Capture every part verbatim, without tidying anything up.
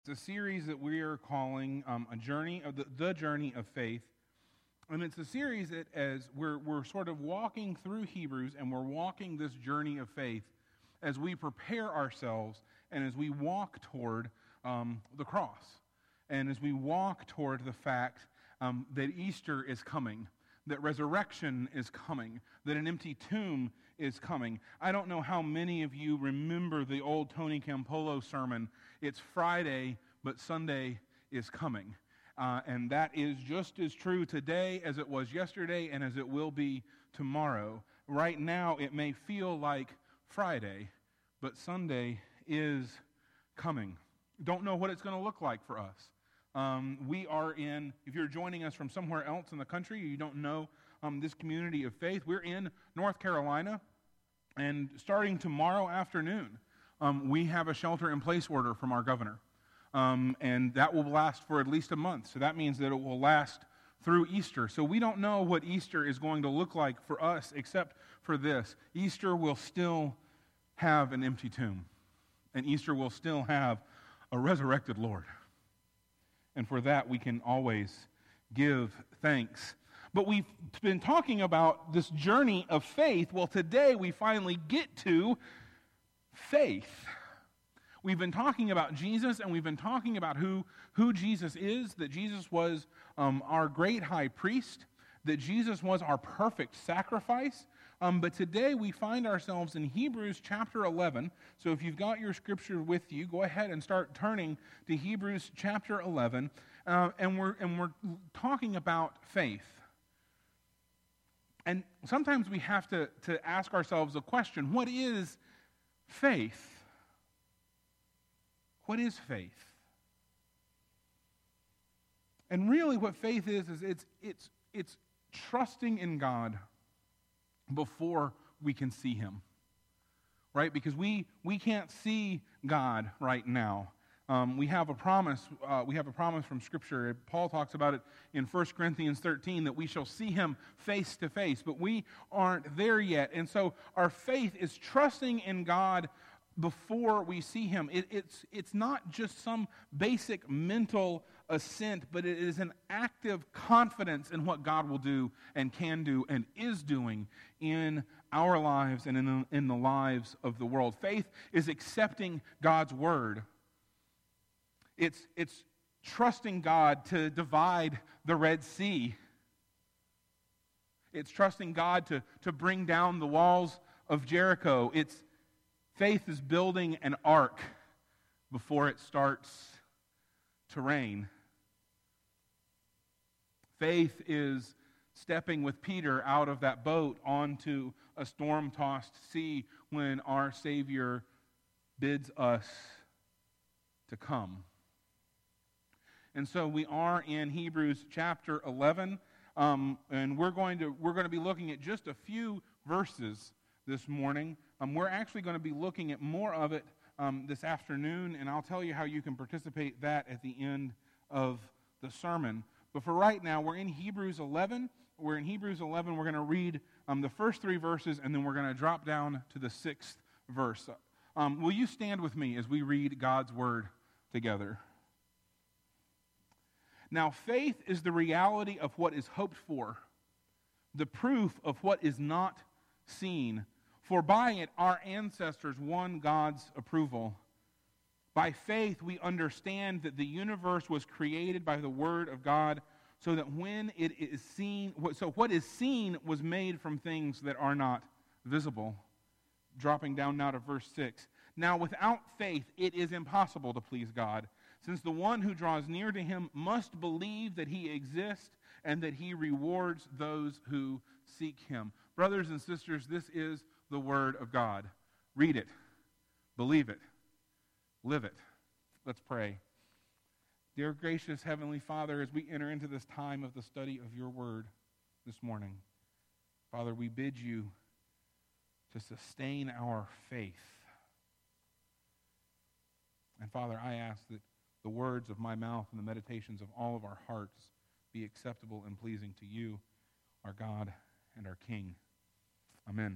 It's a series that we are calling um, a journey of the, the journey of faith, and it's a series that as we're we're sort of walking through Hebrews and we're walking this journey of faith as we prepare ourselves and as we walk toward um, the cross, and as we walk toward the fact um, that Easter is coming, that resurrection is coming, that an empty tomb is coming. I don't know how many of you remember the old Tony Campolo sermon, "It's Friday, but Sunday is coming." Uh, and that is just as true today as it was yesterday and as it will be tomorrow. Right now, it may feel like Friday, but Sunday is coming. Don't know what it's going to look like for us. Um, we are in, if you're joining us from somewhere else in the country, you don't know um, this community of faith, we're in North Carolina, and starting tomorrow afternoon, um, we have a shelter-in-place order from our governor, um, and that will last for at least a month, so that means that it will last through Easter. So we don't know what Easter is going to look like for us, except for this. Easter will still have an empty tomb, and Easter will still have a resurrected Lord. And for that, we can always give thanks. But we've been talking about this journey of faith. Well, today we finally get to faith. We've been talking about Jesus, and we've been talking about who, who Jesus is, that Jesus was um, our great high priest, that Jesus was our perfect sacrifice. Um, but today we find ourselves in Hebrews chapter eleven. So if you've got your scripture with you, go ahead and start turning to Hebrews chapter eleven. Uh, and we're and we're talking about faith. And sometimes we have to, to ask ourselves a question: what is faith? What is faith? And really what faith is, is it's it's it's trusting in God before we can see Him, right? Because we we can't see God right now. Um, we have a promise. Uh, we have a promise from Scripture. Paul talks about it in First Corinthians thirteen that we shall see Him face to face, but we aren't there yet. And so our faith is trusting in God before we see Him. It, it's it's not just some basic mental assent, but it is an active confidence in what God will do and can do and is doing in our lives and in the, in the lives of the world. Faith is accepting God's word. It's, it's trusting God to divide the Red Sea. It's trusting God to, to bring down the walls of Jericho. It's faith is building an ark before it starts to rain. Faith is stepping with Peter out of that boat onto a storm-tossed sea when our Savior bids us to come. And so we are in Hebrews chapter eleven, um, and we're going to we're going to be looking at just a few verses this morning. Um, we're actually going to be looking at more of it um, this afternoon, and I'll tell you how you can participate that at the end of the sermon. But for right now, we're in Hebrews eleven. We're in Hebrews eleven. We're going to read um, the first three verses, and then we're going to drop down to the sixth verse. Um, will you stand with me as we read God's word together? Now, faith is the reality of what is hoped for, the proof of what is not seen. For by it our ancestors won God's approval. By faith we understand that the universe was created by the word of God, so that when it is seen, so what is seen was made from things that are not visible. Dropping down now to verse six. Now without faith it is impossible to please God, since the one who draws near to Him must believe that He exists and that He rewards those who seek Him. Brothers and sisters, this is the word of God. Read it, believe it, live it. Let's pray. Dear gracious Heavenly Father, as we enter into this time of the study of your word this morning, Father, we bid you to sustain our faith. And Father, I ask that the words of my mouth and the meditations of all of our hearts be acceptable and pleasing to you, our God and our King. Amen.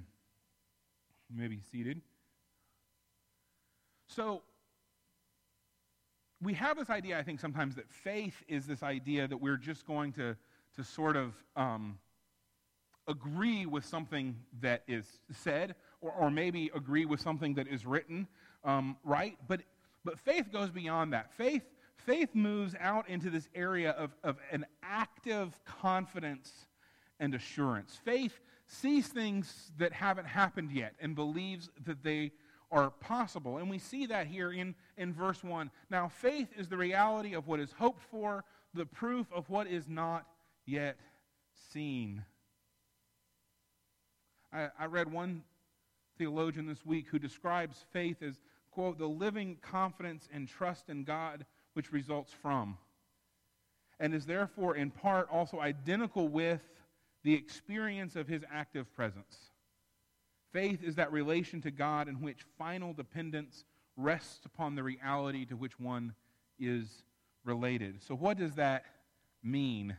You may be seated. So, we have this idea, I think, sometimes that faith is this idea that we're just going to, to sort of um, agree with something that is said, or, or maybe agree with something that is written, um, right? But but faith goes beyond that. Faith faith moves out into this area of, of an active confidence and assurance. Faith sees things that haven't happened yet and believes that they are possible. And we see that here in, in verse one. Now, faith is the reality of what is hoped for, the proof of what is not yet seen. I, I read one theologian this week who describes faith as, quote, the living confidence and trust in God which results from, and is therefore in part also identical with the experience of his active presence. Faith is that relation to God in which final dependence rests upon the reality to which one is related. So what does that mean?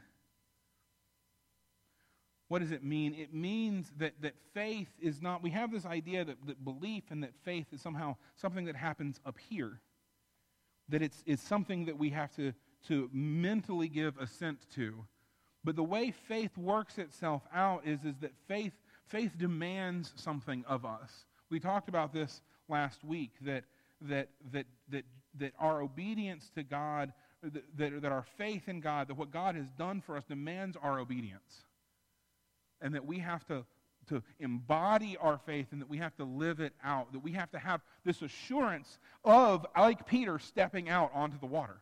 What does it mean? It means that, that faith is not, we have this idea that, that belief and that faith is somehow something that happens up here. That it's, it's something that we have to, to mentally give assent to. But the way faith works itself out is, is that faith, faith demands something of us. We talked about this last week, that, that, that, that, that our obedience to God, that, that, that our faith in God, that what God has done for us demands our obedience. And that we have to, to embody our faith, and that we have to live it out, that we have to have this assurance of, like Peter, stepping out onto the water.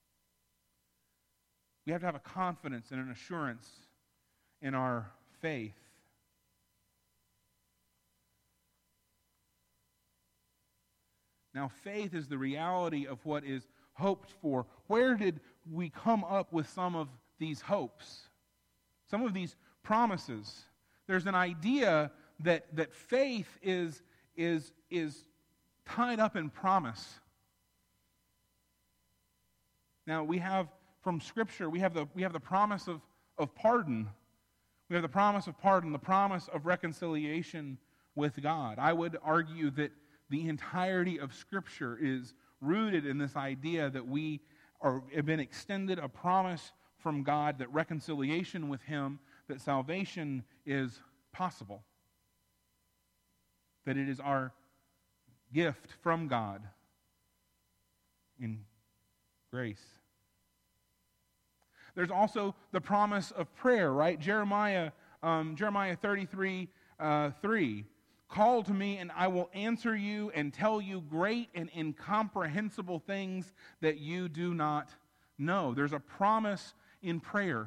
We have to have a confidence and an assurance in our faith. Now, faith is the reality of what is hoped for. Where did we come up with some of these hopes? Some of these promises. There's an idea that, that faith is, is, is tied up in promise. Now, we have, from Scripture, we have the, we have the promise of, of pardon. We have the promise of pardon, the promise of reconciliation with God. I would argue that the entirety of Scripture is rooted in this idea that we are, have been extended a promise from God, that reconciliation with Him, that salvation is possible. That it is our gift from God in grace. There's also the promise of prayer, right? Jeremiah, um, Jeremiah thirty-three, uh, three. Call to me, and I will answer you and tell you great and incomprehensible things that you do not know. There's a promise in prayer.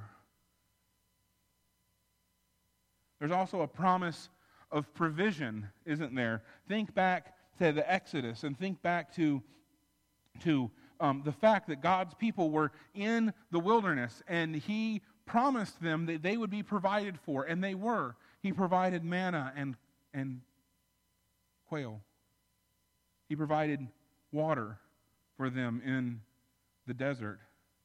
There's also a promise of provision, isn't there? Think back to the Exodus and think back to, to um, the fact that God's people were in the wilderness, and He promised them that they would be provided for, and they were. He provided manna and, and quail. He provided water for them in the desert.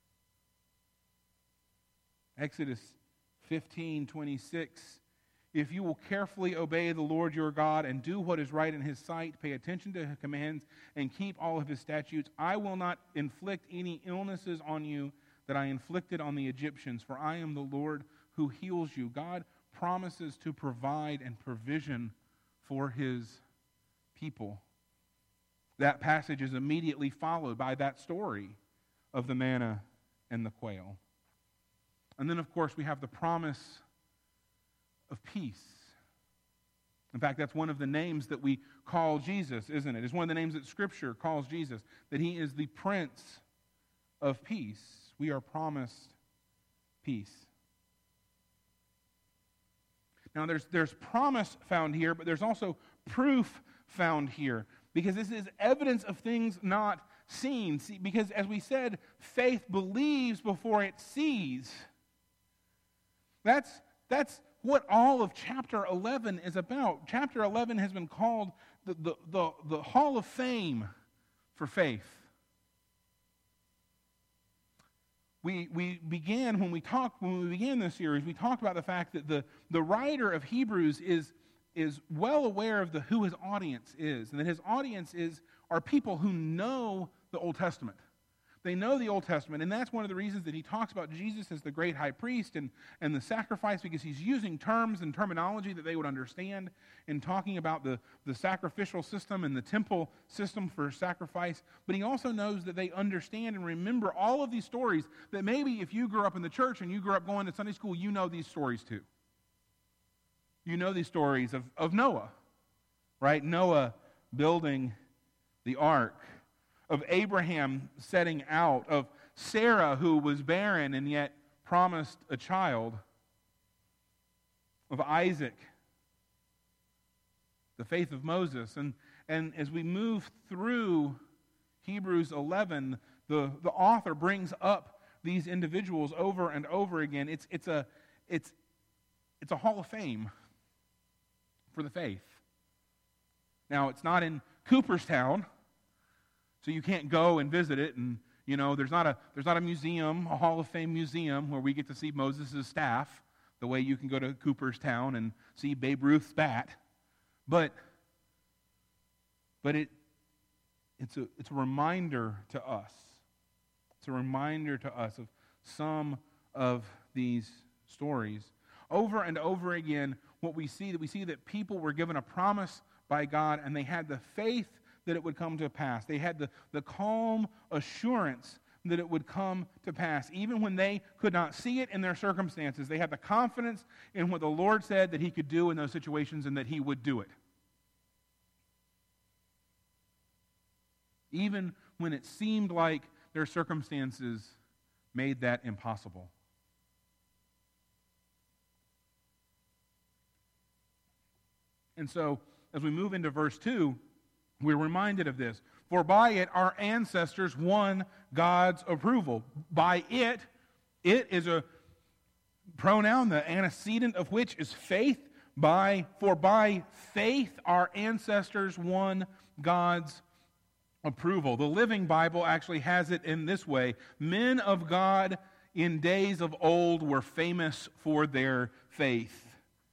Exodus fifteen twenty-six. If you will carefully obey the Lord your God and do what is right in His sight, pay attention to His commands, and keep all of His statutes, I will not inflict any illnesses on you that I inflicted on the Egyptians, for I am the Lord who heals you. God promises to provide and provision for His people. That passage is immediately followed by that story of the manna and the quail. And then, of course, we have the promise of peace. In fact, that's one of the names that we call Jesus, isn't it? It's one of the names that Scripture calls Jesus, that He is the Prince of Peace. We are promised peace. Now, there's, there's promise found here, but there's also proof found here, because this is evidence of things not seen. See, because, as we said, faith believes before it sees. That's, that's what all of chapter eleven is about. Chapter eleven has been called the, the, the, the Hall of Fame for faith. We, we began, when we talked, when we began this series, we talked about the fact that the, the writer of Hebrews is, is well aware of the, who his audience is, and that his audience is are people who know the Old Testament. They know the Old Testament, and that's one of the reasons that he talks about Jesus as the great high priest and, and the sacrifice, because he's using terms and terminology that they would understand in talking about the, the sacrificial system and the temple system for sacrifice. But he also knows that they understand and remember all of these stories that maybe if you grew up in the church and you grew up going to Sunday school, you know these stories too. You know these stories of, of Noah, right? Noah building the ark, of Abraham setting out, of Sarah who was barren and yet promised a child, of Isaac, the faith of Moses. And, and as we move through Hebrews eleven, the, the author brings up these individuals over and over again. It's, it's, a, it's, it's a hall of fame for the faith. Now, it's not in Cooperstown, so you can't go and visit it, and you know there's not a there's not a museum, a Hall of Fame museum where we get to see Moses' staff, the way you can go to Cooperstown and see Babe Ruth's bat. But but it it's a it's a reminder to us. It's a reminder to us of some of these stories. Over and over again, what we see that we see that people were given a promise by God, and they had the faith that it would come to pass. They had the, the calm assurance that it would come to pass. Even when they could not see it in their circumstances, they had the confidence in what the Lord said that he could do in those situations and that he would do it. Even when it seemed like their circumstances made that impossible. And so, as we move into verse two, we're reminded of this. For by it our ancestors won God's approval. By it, it is a pronoun, the antecedent of which is faith. By, for by faith our ancestors won God's approval. The Living Bible actually has it in this way. Men of God in days of old were famous for their faith.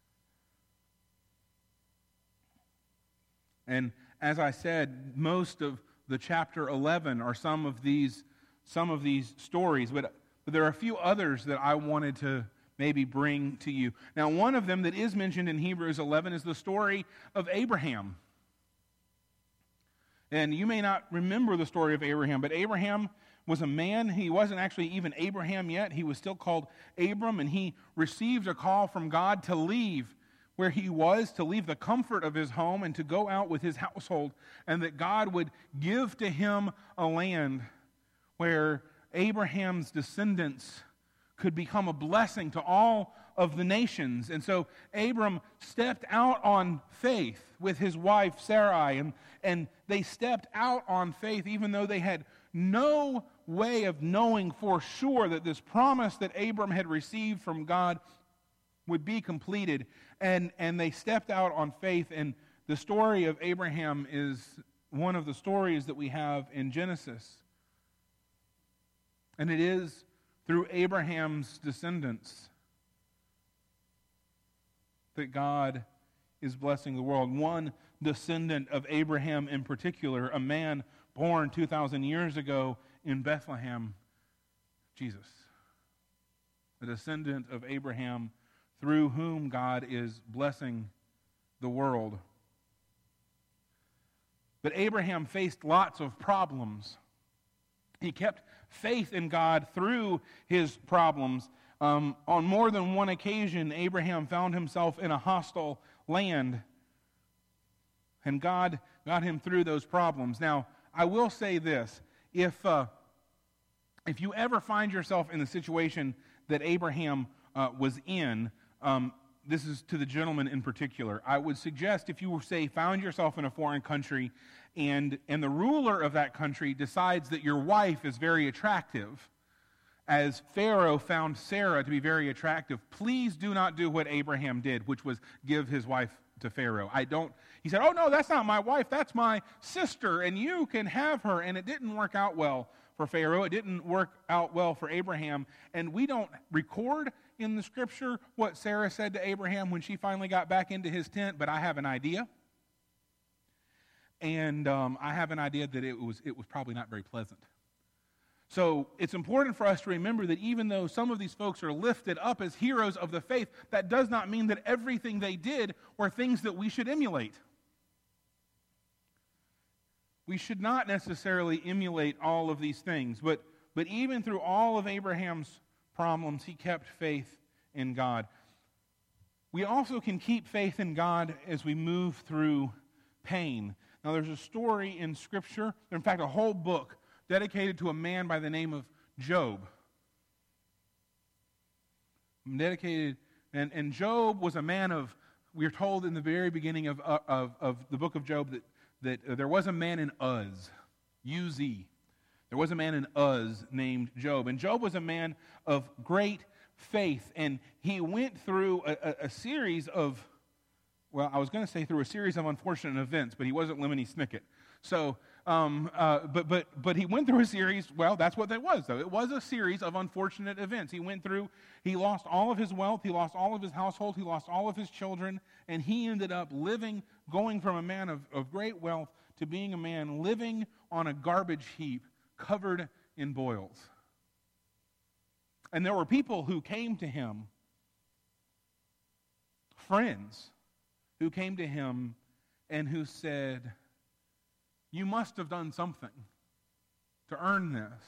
And as I said, most of the chapter eleven are some of these some of these stories, but, but there are a few others that I wanted to maybe bring to you. Now, one of them that is mentioned in Hebrews eleven is the story of Abraham. And you may not remember the story of Abraham, but Abraham was a man. He wasn't actually even Abraham yet. He was still called Abram, and he received a call from God to leave where he was, to leave the comfort of his home and to go out with his household, and that God would give to him a land where Abraham's descendants could become a blessing to all of the nations. And so Abram stepped out on faith with his wife Sarai, and, and they stepped out on faith even though they had no way of knowing for sure that this promise that Abram had received from God would be completed. And, and they stepped out on faith, and the story of Abraham is one of the stories that we have in Genesis. And it is through Abraham's descendants that God is blessing the world. One descendant of Abraham in particular, a man born two thousand years ago in Bethlehem, Jesus. A descendant of Abraham through whom God is blessing the world. But Abraham faced lots of problems. He kept faith in God through his problems. Um, on more than one occasion, Abraham found himself in a hostile land, and God got him through those problems. Now, I will say this. If, uh, if you ever find yourself in the situation that Abraham uh, was in, Um, this is to the gentleman in particular. I would suggest if you, say, found yourself in a foreign country and, and the ruler of that country decides that your wife is very attractive, as Pharaoh found Sarah to be very attractive, please do not do what Abraham did, which was give his wife to Pharaoh. I don't, he said, oh no, that's not my wife, that's my sister, and you can have her. And it didn't work out well for Pharaoh. It didn't work out well for Abraham. And we don't record in the scripture what Sarah said to Abraham when she finally got back into his tent, but I have an idea. And um, I have an idea that it was it was probably not very pleasant. So it's important for us to remember that even though some of these folks are lifted up as heroes of the faith, that does not mean that everything they did were things that we should emulate. We should not necessarily emulate all of these things, but, but even through all of Abraham's problems, he kept faith in God. We also can keep faith in God as we move through pain. Now, there's a story in Scripture, in fact, a whole book, dedicated to a man by the name of Job. Dedicated, and, and Job was a man of, we're told in the very beginning of, of, of the book of Job that, that there was a man in Uz, U Z. There was a man in Uz named Job. And Job was a man of great faith, and he went through a, a, a series of, well, I was going to say through a series of unfortunate events, but he wasn't Lemony Snicket. So, um, uh, but but but he went through a series. Well, that's what that was, though. It was a series of unfortunate events. He went through. He lost all of his wealth. He lost all of his household. He lost all of his children, and he ended up living, going from a man of, of great wealth to being a man living on a garbage heap, covered in boils. And there were people who came to him, friends, who came to him and who said, "You must have done something to earn this."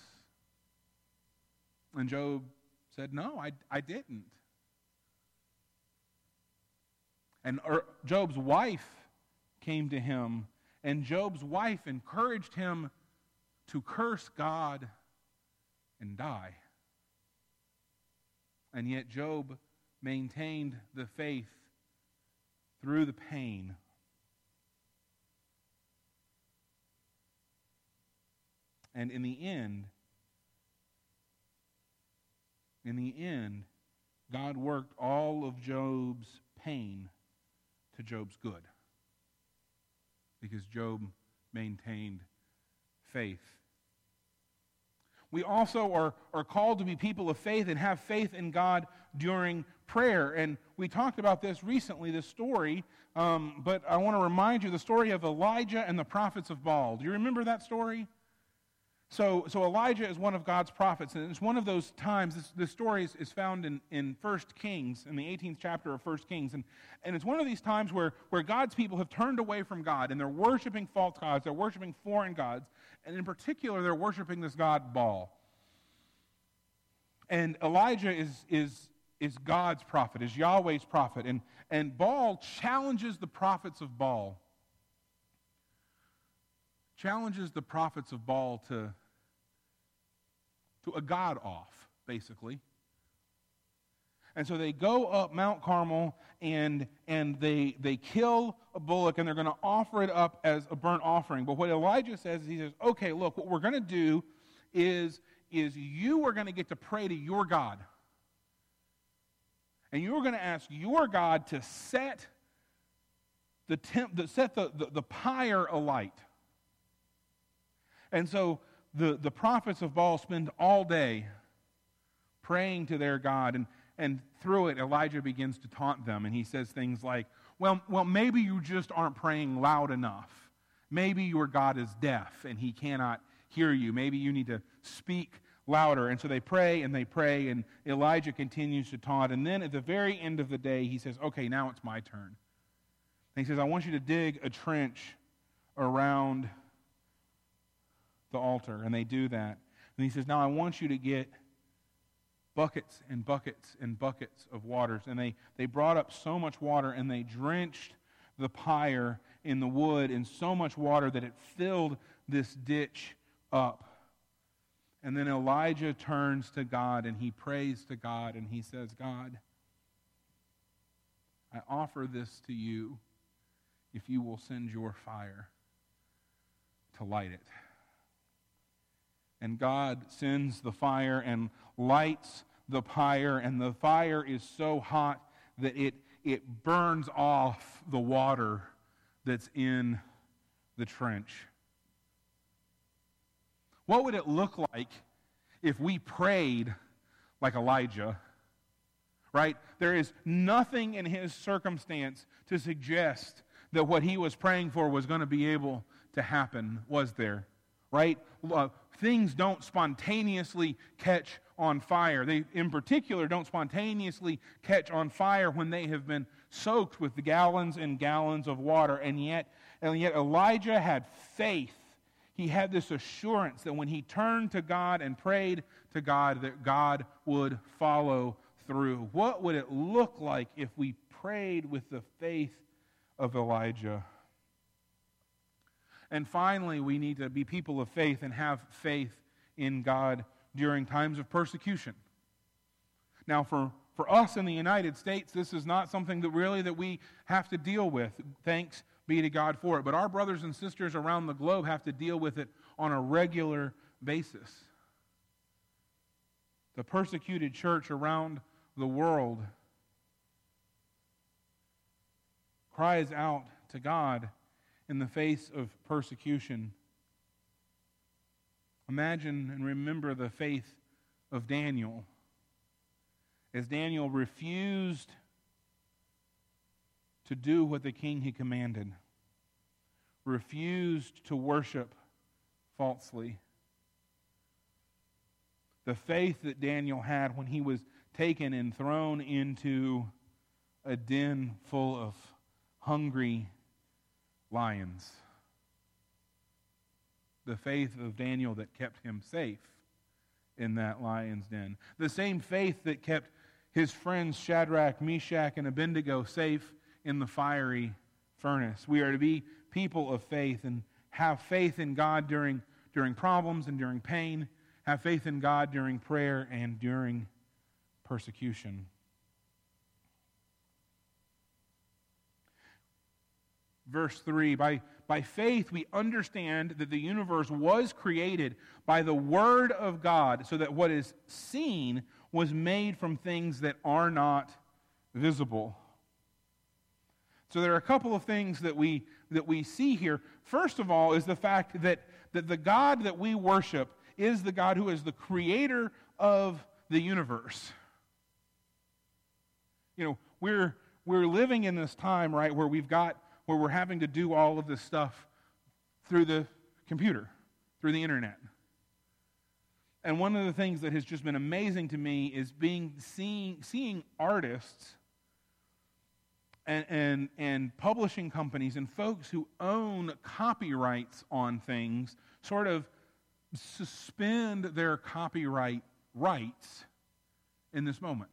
And Job said, "No, I, I didn't." And er, Job's wife came to him, and Job's wife encouraged him to curse God and die. And yet Job maintained the faith through the pain. And in the end, in the end, God worked all of Job's pain to Job's good, because Job maintained faith. We also are, are called to be people of faith and have faith in God during prayer. And we talked about this recently, this story, um, but I want to remind you the story of Elijah and the prophets of Baal. Do you remember that story? So, so Elijah is one of God's prophets, and it's one of those times, this, this story is, is found in, in First Kings, in the eighteenth chapter of First Kings, and, and it's one of these times where, where God's people have turned away from God, and they're worshiping false gods, they're worshiping foreign gods, and in particular, they're worshiping this god Baal. And Elijah is, is, is God's prophet, is Yahweh's prophet, and, and Baal challenges the prophets of Baal, challenges the prophets of Baal to to a god off, basically. And so they go up Mount Carmel, and and they they kill a bullock, and they're going to offer it up as a burnt offering. But what Elijah says is, he says, okay, look, what we're going to do is, is you are going to get to pray to your God. And you're going to ask your God to set the, temp, the, set the, the, the pyre alight. And so the, the prophets of Baal spend all day praying to their God, and, and through it, Elijah begins to taunt them, and he says things like, well, well, maybe you just aren't praying loud enough. Maybe your God is deaf, and he cannot hear you. Maybe you need to speak louder. And so they pray, and they pray, and Elijah continues to taunt, and then at the very end of the day, he says, okay, now it's my turn. And he says, I want you to dig a trench around the altar, and they do that. And he says, now I want you to get buckets and buckets and buckets of waters. And they, they brought up so much water, and they drenched the pyre in the wood in so much water that it filled this ditch up. And then Elijah turns to God, and he prays to God, and he says, God, I offer this to you if you will send your fire to light it. And God sends the fire and lights the pyre, and the fire is so hot that it, it burns off the water that's in the trench. What would it look like if we prayed like Elijah? Right? There is nothing in his circumstance to suggest that what he was praying for was going to be able to happen, was there? Right? Uh, things don't spontaneously catch on fire. They, in particular, don't spontaneously catch on fire when they have been soaked with gallons and gallons of water. And yet, and yet Elijah had faith. He had this assurance that when he turned to God and prayed to God, that God would follow through. What would it look like if we prayed with the faith of Elijah? And finally, we need to be people of faith and have faith in God during times of persecution. Now, for, for us in the United States, this is not something that really that we have to deal with. Thanks be to God for it. But our brothers and sisters around the globe have to deal with it on a regular basis. The persecuted church around the world cries out to God in the face of persecution. Imagine and remember the faith of Daniel. As Daniel refused to do what the king had commanded, refused to worship falsely. The faith that Daniel had when he was taken and thrown into a den full of hungry lions. The faith of Daniel that kept him safe in that lion's den. The same faith that kept his friends Shadrach, Meshach, and Abednego safe in the fiery furnace. We are to be people of faith and have faith in God during, during problems and during pain. Have faith in God during prayer and during persecution. Verse three, by, by faith we understand that the universe was created by the Word of God, so that what is seen was made from things that are not visible. So there are a couple of things that we that we see here. First of all is the fact that, that the God that we worship is the God who is the creator of the universe. You know, we're we're living in this time, right, where we've got where we're having to do all of this stuff through the computer, through the internet. And one of the things that has just been amazing to me is being seeing seeing artists and, and, and publishing companies and folks who own copyrights on things sort of suspend their copyright rights in this moment.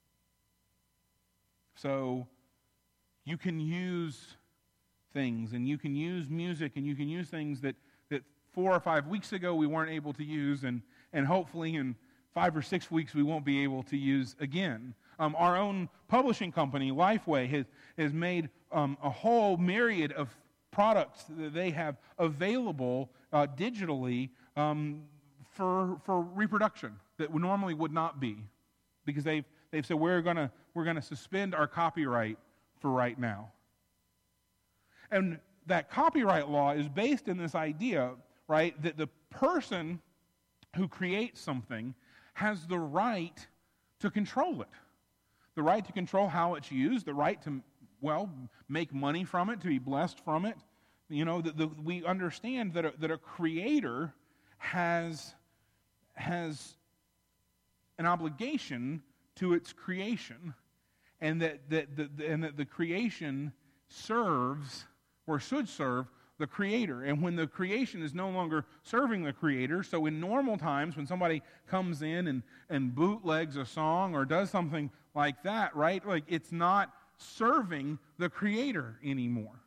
So you can use things, and you can use music, and you can use things that, that four or five weeks ago we weren't able to use, and, and hopefully in five or six weeks we won't be able to use again. Um, our own publishing company, Lifeway, has, has made um, a whole myriad of products that they have available uh, digitally um, for, for reproduction that normally would not be, because they've, they've said we're going we're gonna suspend our copyright for right now. And that copyright law is based in this idea, right, that the person who creates something has the right to control it. The right to control how it's used, the right to, well, make money from it, to be blessed from it. You know, the, the, we understand that a, that a creator has, has an obligation to its creation, and that, that, that, and that the creation serves or should serve the creator. And when the creation is no longer serving the creator, so in normal times when somebody comes in and, and bootlegs a song or does something like that, right? Like it's not serving the creator anymore.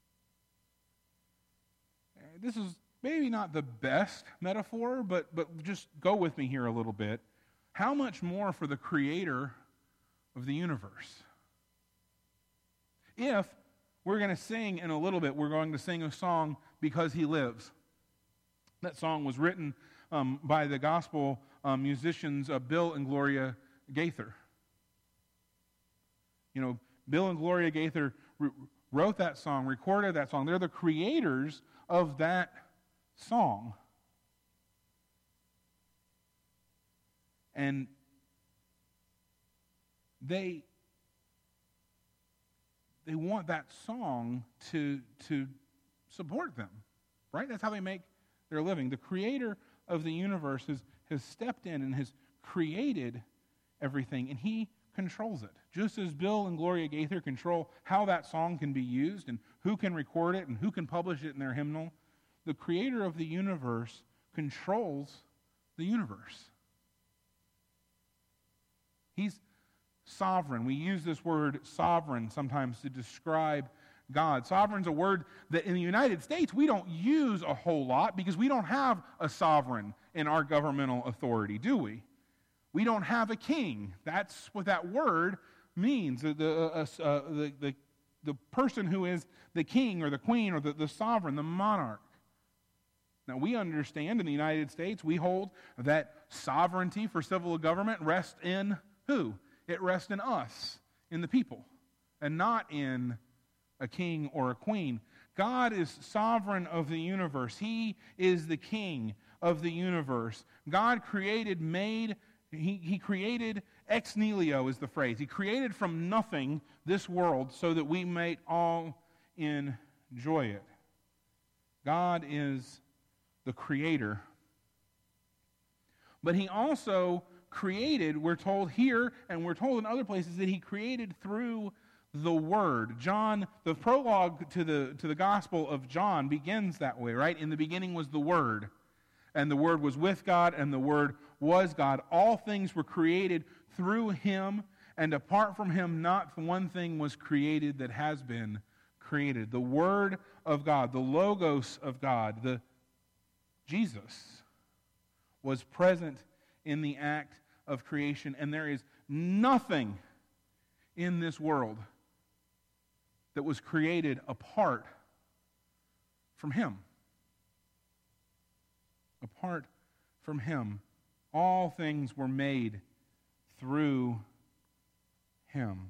This is maybe not the best metaphor, but, but just go with me here a little bit. How much more for the creator of the universe? If we're going to sing in a little bit, we're going to sing a song, Because He Lives. That song was written um, by the gospel um, musicians uh, Bill and Gloria Gaither. You know, Bill and Gloria Gaither re- wrote that song, recorded that song. They're the creators of that song. And they they want that song to, to support them, right? That's how they make their living. The creator of the universe has, has stepped in and has created everything, and he controls it. Just as Bill and Gloria Gaither control how that song can be used and who can record it and who can publish it in their hymnal, the creator of the universe controls the universe. He's sovereign. We use this word sovereign sometimes to describe God. Sovereign's a word that in the United States we don't use a whole lot because we don't have a sovereign in our governmental authority, do we? We don't have a king. That's what that word means. The, the, uh, uh, the, the, the person who is the king or the queen or the, the sovereign, the monarch. Now, we understand in the United States, we hold that sovereignty for civil government rests in who? It rests in us, in the people, and not in a king or a queen. God is sovereign of the universe. He is the king of the universe. God created, made, he, he created ex nihilo is the phrase. He created from nothing this world so that we might all enjoy it. God is the creator. But he also created, we're told here, and we're told in other places, that he created through the Word. John, the prologue to the, to the Gospel of John begins that way, right? In the beginning was the Word, and the Word was with God, and the Word was God. All things were created through him, and apart from him, not one thing was created that has been created. The Word of God, the Logos of God, the Jesus was present in the act of creation, and there is nothing in this world that was created apart from him. Apart from him. All things were made through him.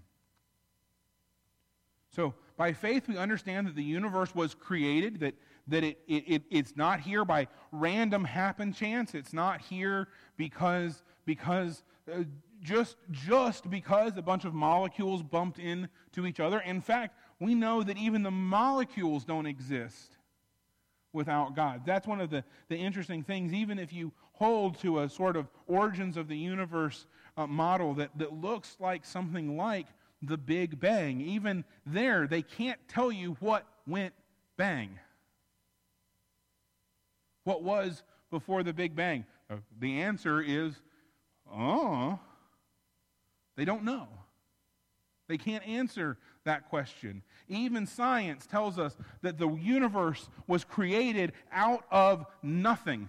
So, by faith, we understand that the universe was created, that that it, it, it it's not here by random happen chance. It's not here because because uh, just just because a bunch of molecules bumped into each other. In fact, we know that even the molecules don't exist without God. That's one of the, the interesting things. Even if you hold to a sort of origins of the universe uh, model that, that looks like something like the Big Bang, even there they can't tell you what went bang. What was before the Big Bang? Uh, the answer is, oh, they don't know. They can't answer that question. Even science tells us that the universe was created out of nothing.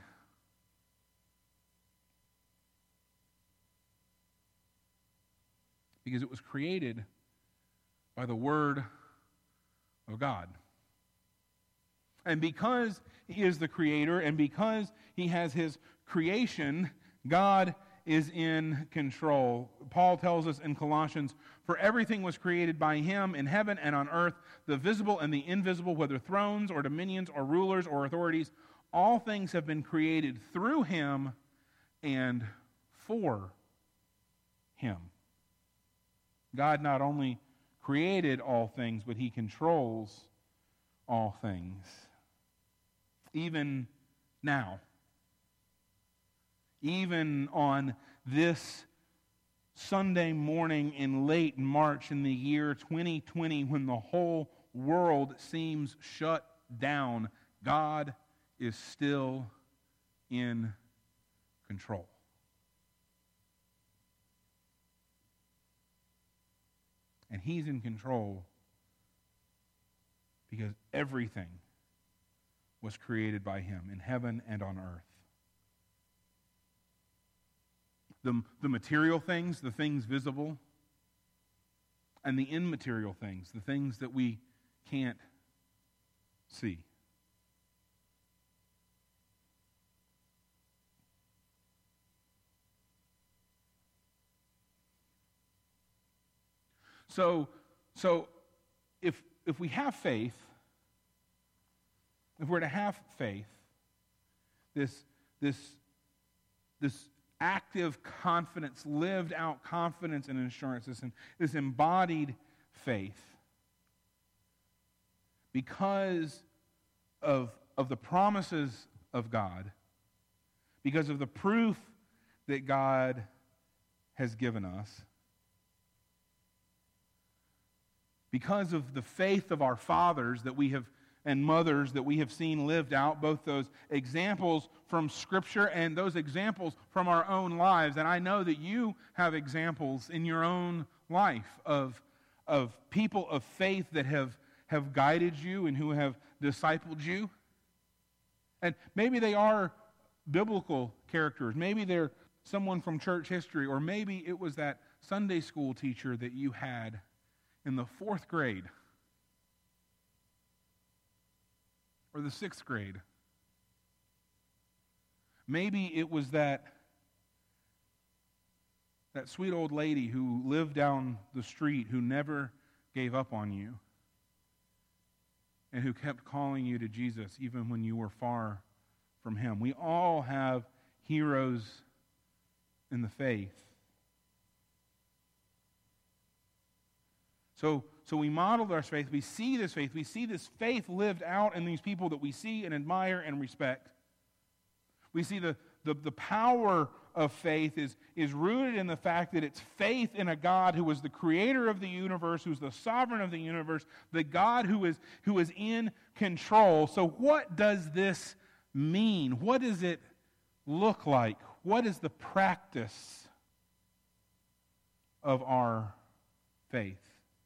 Because it was created by the Word of God. And because he is the creator, and because he has his creation, God is in control. Paul tells us in Colossians, "For everything was created by him in heaven and on earth, the visible and the invisible, whether thrones or dominions or rulers or authorities, all things have been created through him and for him." God not only created all things, but he controls all things. Even now, even on this Sunday morning in late March in the year twenty twenty, when the whole world seems shut down, God is still in control. And he's in control because everything was created by him in heaven and on earth. The, the material things, the things visible, and the immaterial things, the things that we can't see. So, so if if we have faith, if we're to have faith, this this this active confidence, lived out confidence and assurance, this, this embodied faith, because of, of the promises of God, because of the proof that God has given us, because of the faith of our fathers that we have and mothers that we have seen lived out, both those examples from Scripture and those examples from our own lives. And I know that you have examples in your own life of, of people of faith that have, have guided you and who have discipled you. And maybe they are biblical characters. Maybe they're someone from church history, or maybe it was that Sunday school teacher that you had in the fourth grade or the sixth grade. Maybe it was that, that sweet old lady who lived down the street who never gave up on you and who kept calling you to Jesus even when you were far from Him. We all have heroes in the faith. So, so we modeled our faith. We see this faith. We see this faith lived out in these people that we see and admire and respect. We see the, the, the power of faith is, is rooted in the fact that it's faith in a God who is the creator of the universe, who's the sovereign of the universe, the God who is, who is in control. So what does this mean? What does it look like? What is the practice of our faith?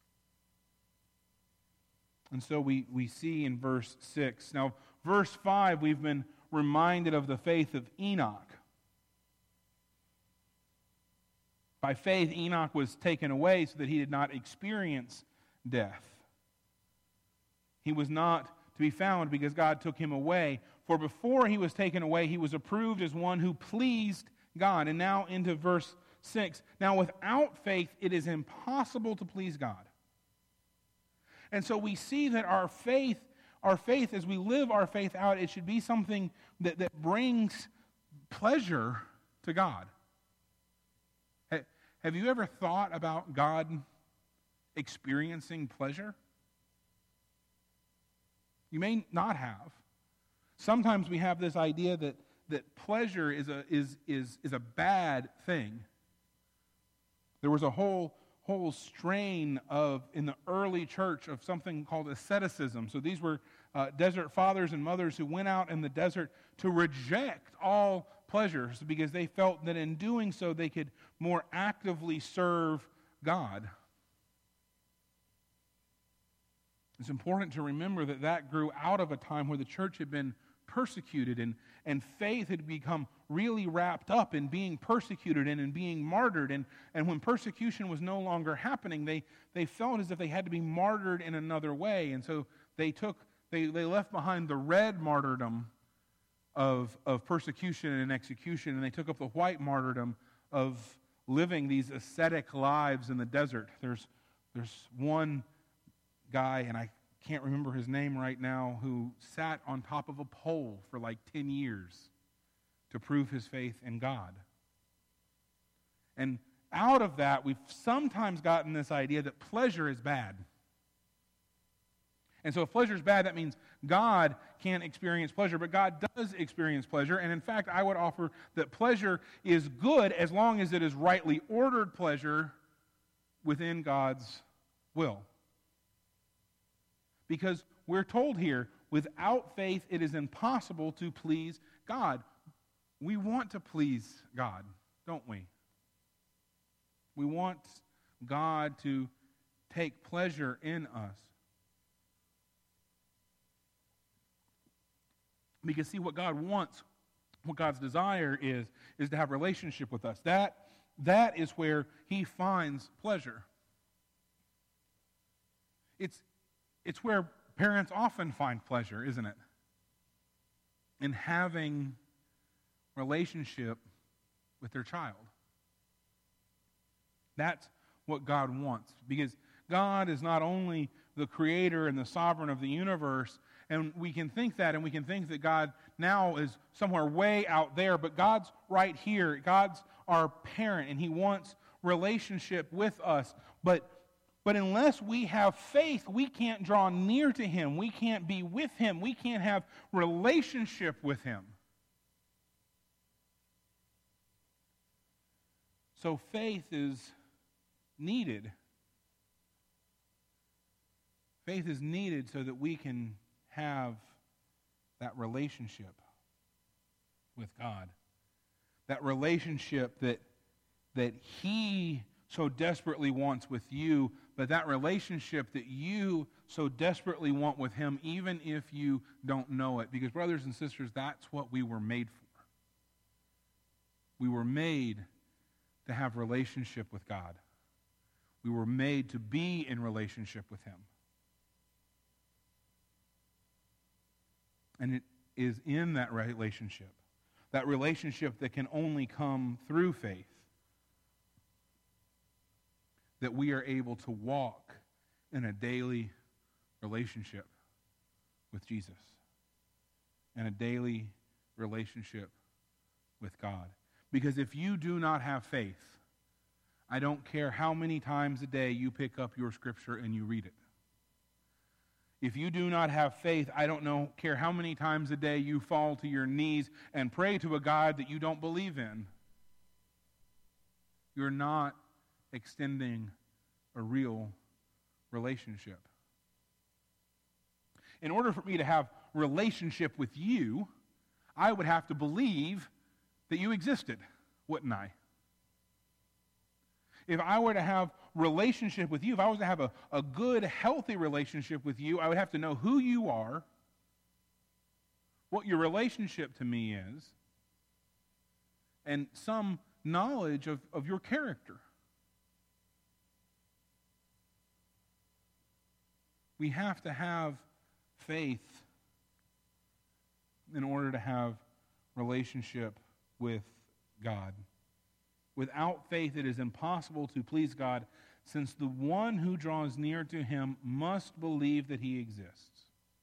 And so we, we see in verse six. Now, verse five, we've been reminded of the faith of Enoch. By faith, Enoch was taken away so that he did not experience death. He was not to be found because God took him away. For before he was taken away, he was approved as one who pleased God. And now into verse six. Now, without faith, it is impossible to please God. And so we see that our faith, our faith, as we live our faith out, it should be something that, that brings pleasure to God. Have you ever thought about God experiencing pleasure? You may not have. Sometimes we have this idea that, that pleasure is a, is, is, is a bad thing. There was a whole whole strain of, in the early church, of something called asceticism. So these were uh, desert fathers and mothers who went out in the desert to reject all pleasures because they felt that in doing so they could more actively serve God. It's important to remember that that grew out of a time where the church had been persecuted and, and faith had become really wrapped up in being persecuted and in being martyred. And, and when persecution was no longer happening, they, they felt as if they had to be martyred in another way. And so they took they, they left behind the red martyrdom of, of persecution and execution, and they took up the white martyrdom of living these ascetic lives in the desert. There's there's one guy, and I can't remember his name right now, who sat on top of a pole for like ten years to prove his faith in God. And out of that, we've sometimes gotten this idea that pleasure is bad. And so if pleasure is bad, that means God can't experience pleasure, but God does experience pleasure. And in fact, I would offer that pleasure is good as long as it is rightly ordered pleasure within God's will. Because we're told here, without faith, it is impossible to please God. We want to please God, don't we? We want God to take pleasure in us. Because see, what God wants, what God's desire is, is to have a relationship with us. That, that is where He finds pleasure. It's It's where parents often find pleasure, isn't it? In having relationship with their child. That's what God wants. Because God is not only the creator and the sovereign of the universe, and we can think that, and we can think that God now is somewhere way out there, but God's right here. God's our parent, and He wants relationship with us. But But unless we have faith, we can't draw near to Him. We can't be with Him. We can't have relationship with Him. So faith is needed. Faith is needed so that we can have that relationship with God. That relationship that, that He so desperately wants with you, but that relationship that you so desperately want with Him, even if you don't know it. Because, brothers and sisters, that's what we were made for. We were made to have relationship with God. We were made to be in relationship with Him. And it is in that relationship, that relationship that can only come through faith, that we are able to walk in a daily relationship with Jesus and a daily relationship with God. Because if you do not have faith, I don't care how many times a day you pick up your scripture and you read it. If you do not have faith, I don't know, care how many times a day you fall to your knees and pray to a God that you don't believe in. You're not extending a real relationship. In order for me to have relationship with you, I would have to believe that you existed, wouldn't I? If I were to have relationship with you, if I was to have a, a good, healthy relationship with you, I would have to know who you are, what your relationship to me is, and some knowledge of, of your character. We have to have faith in order to have relationship with God. Without faith, it is impossible to please God, since the one who draws near to Him must believe that He exists.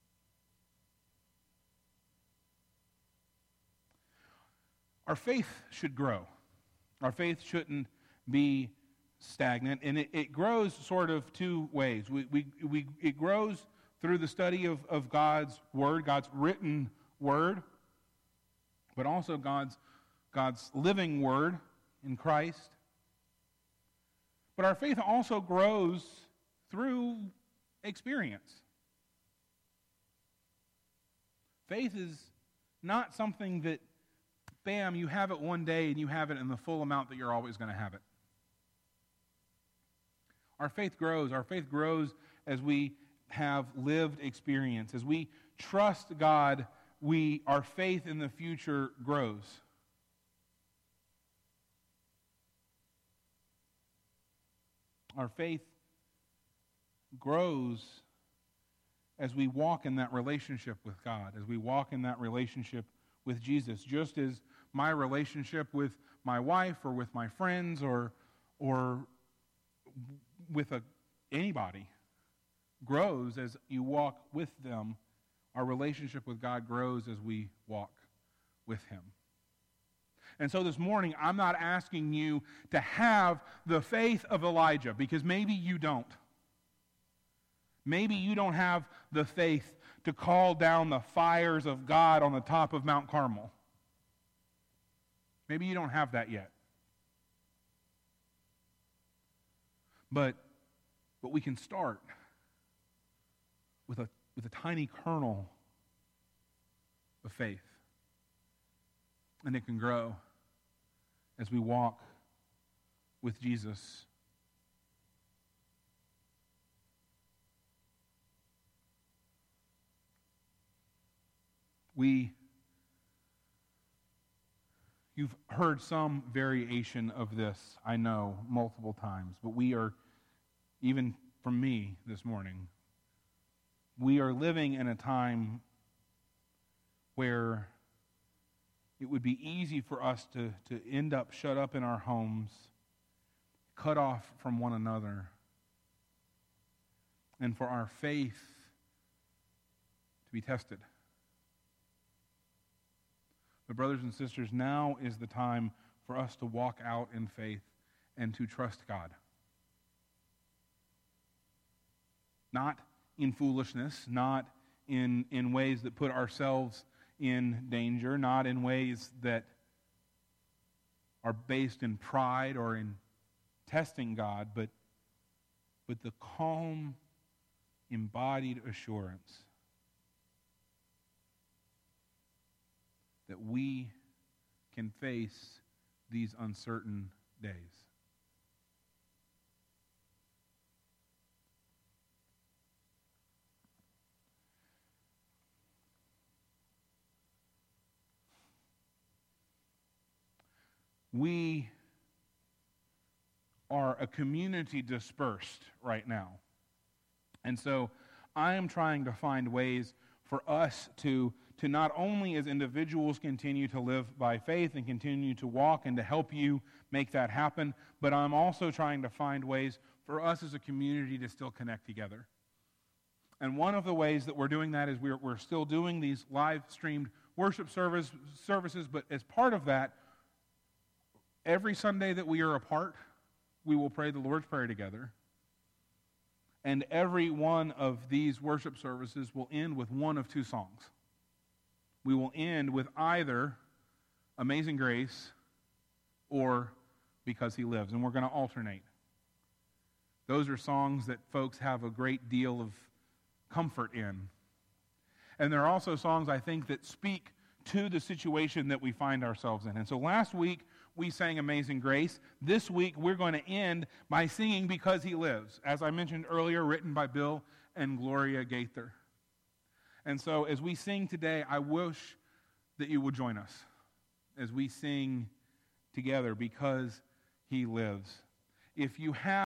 Our faith should grow. Our faith shouldn't be stagnant, and it, it grows sort of two ways. We, we, we, it grows through the study of, of God's Word, God's written Word, but also God's, God's living Word in Christ. But our faith also grows through experience. Faith is not something that, bam, you have it one day and you have it in the full amount that you're always going to have it. Our faith grows. Our faith grows as we have lived experience. As we trust God, we, our faith in the future grows. Our faith grows as we walk in that relationship with God, as we walk in that relationship with Jesus, just as my relationship with my wife or with my friends or, or with a, anybody grows as you walk with them. Our relationship with God grows as we walk with Him. And so this morning, I'm not asking you to have the faith of Elijah, because maybe you don't. Maybe you don't have the faith to call down the fires of God on the top of Mount Carmel. Maybe you don't have that yet. But, but we can start with a, with a tiny kernel of faith. And it can grow as we walk with Jesus. We, you've heard some variation of this, I know, multiple times, but we are, even from me this morning, we are living in a time where it would be easy for us to, to end up shut up in our homes, cut off from one another, and for our faith to be tested. But brothers and sisters, now is the time for us to walk out in faith and to trust God. Not in foolishness, not in, in ways that put ourselves in danger, not in ways that are based in pride or in testing God, but, but the calm, embodied assurance that we can face these uncertain days. We are a community dispersed right now. And so I am trying to find ways for us to, to not only as individuals continue to live by faith and continue to walk and to help you make that happen, but I'm also trying to find ways for us as a community to still connect together. And one of the ways that we're doing that is we're, we're still doing these live-streamed worship service, services, but as part of that, every Sunday that we are apart, we will pray the Lord's Prayer together. And every one of these worship services will end with one of two songs. We will end with either Amazing Grace or Because He Lives. And we're going to alternate. Those are songs that folks have a great deal of comfort in. And there are also songs, I think, that speak to the situation that we find ourselves in. And so last week, we sang Amazing Grace. This week, we're going to end by singing Because He Lives, as I mentioned earlier, written by Bill and Gloria Gaither. And so as we sing today, I wish that you would join us as we sing together Because He Lives. If you have